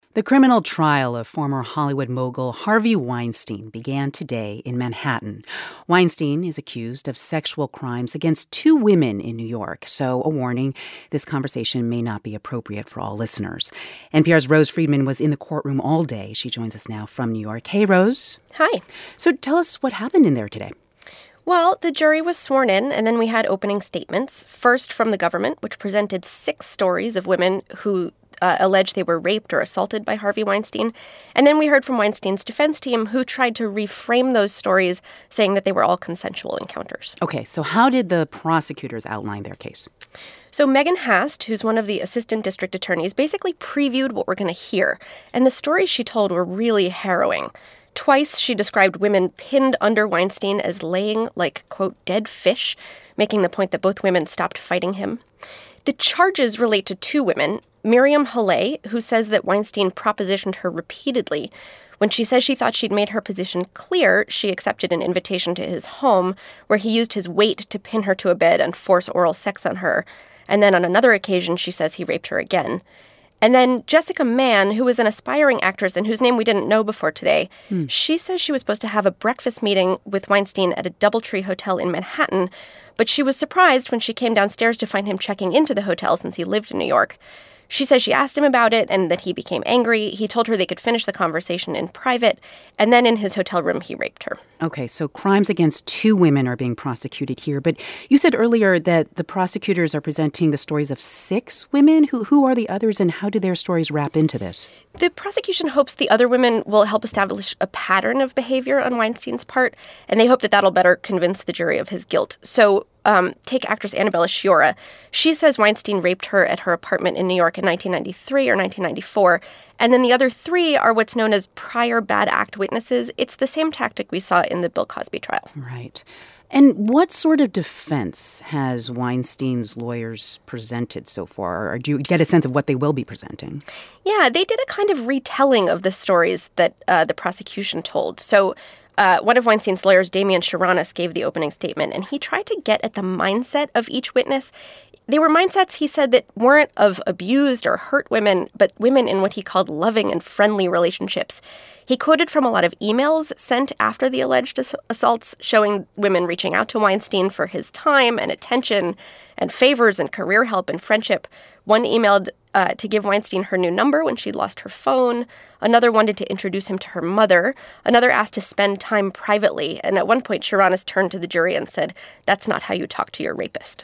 The criminal trial of former Hollywood mogul Harvey Weinstein began today in Manhattan. Weinstein is accused of sexual crimes against 2 women in New York. So, a warning, this conversation may not be appropriate for all listeners. NPR's Rose Friedman was in the courtroom all day. She joins us now from New York. Hey, Rose. Hi. So tell us what happened in there today. Well, the jury was sworn in, and then we had opening statements. First from the government, which presented 6 stories of women who alleged they were raped or assaulted by Harvey Weinstein. And then we heard from Weinstein's defense team, who tried to reframe those stories, saying that they were all consensual encounters. Okay, so how did the prosecutors outline their case? So Megan Hast, who's one of the assistant district attorneys, basically previewed what we're going to hear. And the stories she told were really harrowing. Twice, she described women pinned under Weinstein as laying like, quote, dead fish, making the point that both women stopped fighting him. The charges relate to 2 women, Miriam Haley, who says that Weinstein propositioned her repeatedly. When she says she thought she'd made her position clear, she accepted an invitation to his home, where he used his weight to pin her to a bed and force oral sex on her. And then on another occasion, she says he raped her again. And then Jessica Mann, who is an aspiring actress and whose name we didn't know before today, she says she was supposed to have a breakfast meeting with Weinstein at a DoubleTree hotel in Manhattan, but she was surprised when she came downstairs to find him checking into the hotel since he lived in New York. She says she asked him about it and that he became angry. He told her they could finish the conversation in private, and then in his hotel room, he raped her. Okay, so crimes against 2 women are being prosecuted here. But you said earlier that the prosecutors are presenting the stories of 6 women. Who are the others, and how do their stories wrap into this? The prosecution hopes the other women will help establish a pattern of behavior on Weinstein's part, and they hope that that'll better convince the jury of his guilt. So take actress Annabella Sciorra. She says Weinstein raped her at her apartment in New York in 1993 or 1994. And then the other 3 are what's known as prior bad act witnesses. It's the same tactic we saw in the Bill Cosby trial. Right. And what sort of defense has Weinstein's lawyers presented so far? Or do you get a sense of what they will be presenting? Yeah, they did a kind of retelling of the stories that the prosecution told. So one of Weinstein's lawyers, Damian Sharanis, gave the opening statement, and he tried to get at the mindset of each witness. They were mindsets, he said, that weren't of abused or hurt women, but women in what he called loving and friendly relationships. He quoted from a lot of emails sent after the alleged assaults, showing women reaching out to Weinstein for his time and attention and favors and career help and friendship. One emailed to give Weinstein her new number when she'd lost her phone. Another wanted to introduce him to her mother. Another asked to spend time privately. And at one point, Sharanis turned to the jury and said, "That's not how you talk to your rapist."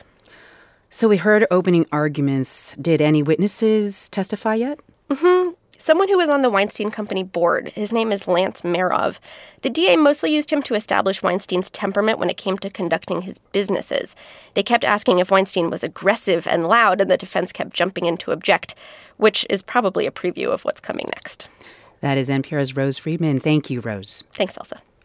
So we heard opening arguments. Did any witnesses testify yet? Mm-hmm. Someone who was on the Weinstein Company board. His name is Lance Marov. The DA mostly used him to establish Weinstein's temperament when it came to conducting his businesses. They kept asking if Weinstein was aggressive and loud, and the defense kept jumping in to object, which is probably a preview of what's coming next. That is NPR's Rose Friedman. Thank you, Rose. Thanks, Elsa.